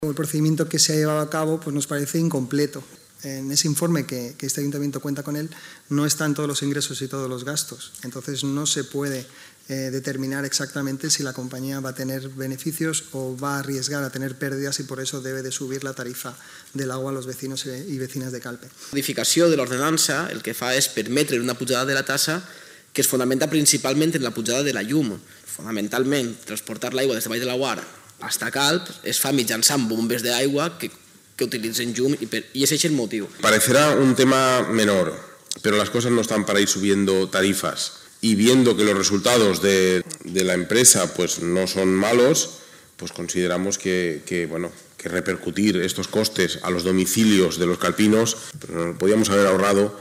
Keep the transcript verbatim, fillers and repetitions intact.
El procedimiento que se ha llevado a cabo pues nos parece incompleto. En ese informe que, que este ayuntamiento cuenta con él no están todos los ingresos y todos los gastos. Entonces no se puede eh, determinar exactamente si la compañía va a tener beneficios o va a arriesgar a tener pérdidas y por eso debe de subir la tarifa del agua a los vecinos y vecinas de Calpe. La modificació de l'ordenança el que fa és permetre una pujada de la tassa que es fonamenta principalment en la pujada de la llum. Fonamentalment, transportar l'aigua des de Vall de Laguar fins a Calp es fa mitjançant bombes d'aigua que que utilicen llum y, y ese es el motivo. Parecerá un tema menor, pero las cosas no están para ir subiendo tarifas. Y viendo que los resultados de, de la empresa pues, no son malos, pues consideramos que, que, bueno, que repercutir estos costes a los domicilios de los calpinos, pues, nos lo podíamos haber ahorrado.